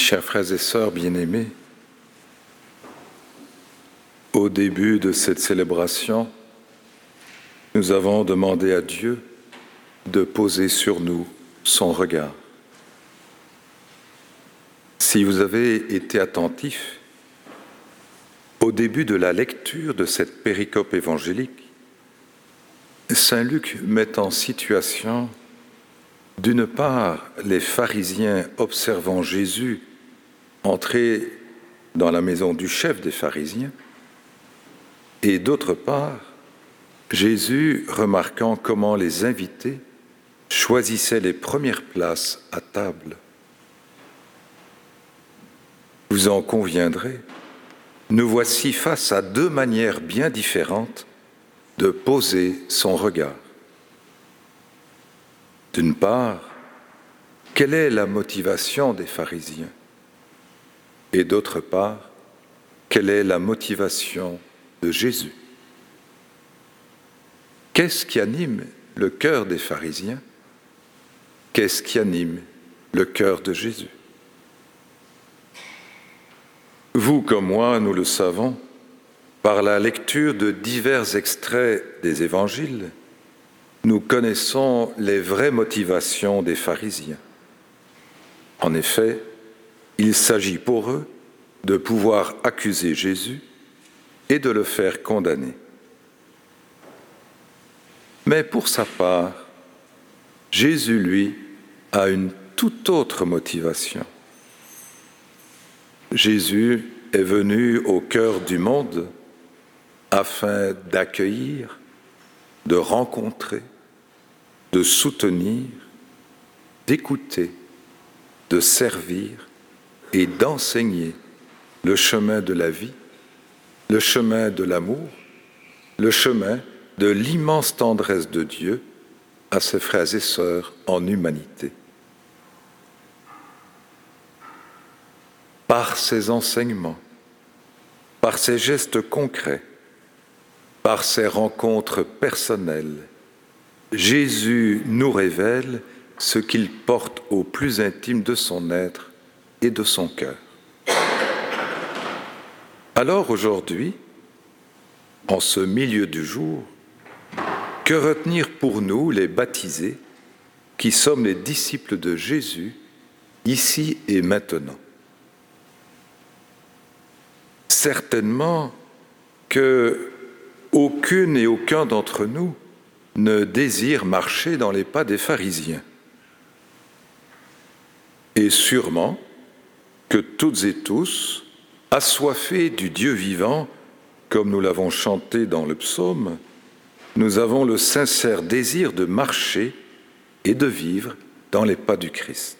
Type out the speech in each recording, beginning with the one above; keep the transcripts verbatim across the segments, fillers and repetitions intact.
Chers frères et sœurs bien-aimés, au début de cette célébration, nous avons demandé à Dieu de poser sur nous son regard. Si vous avez été attentifs, au début de la lecture de cette péricope évangélique, saint Luc met en situation, d'une part, les pharisiens observant Jésus entrer dans la maison du chef des pharisiens, et d'autre part, Jésus remarquant comment les invités choisissaient les premières places à table. Vous en conviendrez, nous voici face à deux manières bien différentes de poser son regard. D'une part, quelle est la motivation des pharisiens? Et d'autre part, quelle est la motivation de Jésus? Qu'est-ce qui anime le cœur des pharisiens? Qu'est-ce qui anime le cœur de Jésus? Vous comme moi, nous le savons, par la lecture de divers extraits des évangiles, nous connaissons les vraies motivations des pharisiens. En effet, il s'agit pour eux de pouvoir accuser Jésus et de le faire condamner. Mais pour sa part, Jésus, lui, a une toute autre motivation. Jésus est venu au cœur du monde afin d'accueillir, de rencontrer, de soutenir, d'écouter, de servir et d'enseigner le chemin de la vie, le chemin de l'amour, le chemin de l'immense tendresse de Dieu à ses frères et sœurs en humanité. Par ses enseignements, par ses gestes concrets, par ses rencontres personnelles, Jésus nous révèle ce qu'il porte au plus intime de son être et de son cœur. Alors aujourd'hui, en ce milieu du jour, que retenir pour nous, les baptisés, qui sommes les disciples de Jésus, ici et maintenant? Certainement que aucune et aucun d'entre nous ne désire marcher dans les pas des pharisiens. Et sûrement que toutes et tous, assoiffés du Dieu vivant, comme nous l'avons chanté dans le psaume, nous avons le sincère désir de marcher et de vivre dans les pas du Christ.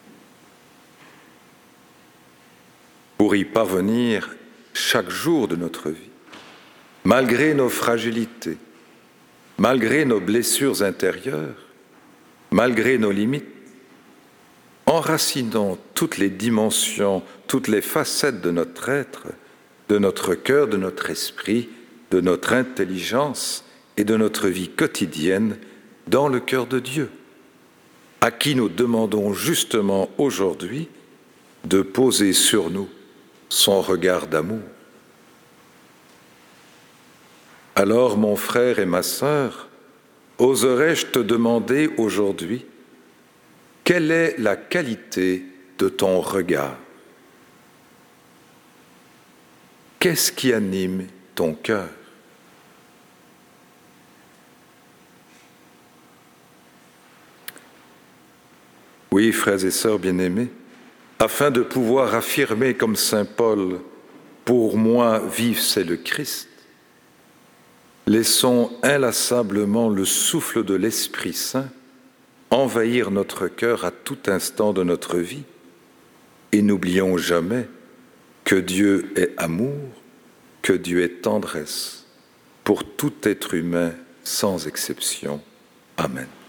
Pour y parvenir chaque jour de notre vie, malgré nos fragilités, malgré nos blessures intérieures, malgré nos limites, enracinons toutes les dimensions, toutes les facettes de notre être, de notre cœur, de notre esprit, de notre intelligence et de notre vie quotidienne dans le cœur de Dieu, à qui nous demandons justement aujourd'hui de poser sur nous son regard d'amour. Alors, mon frère et ma sœur, oserais-je te demander aujourd'hui, quelle est la qualité de ton regard? Qu'est-ce qui anime ton cœur? Oui, frères et sœurs bien-aimés, afin de pouvoir affirmer comme saint Paul, « Pour moi, vivre, c'est le Christ », laissons inlassablement le souffle de l'Esprit Saint envahir notre cœur à tout instant de notre vie et n'oublions jamais que Dieu est amour, que Dieu est tendresse pour tout être humain sans exception. Amen.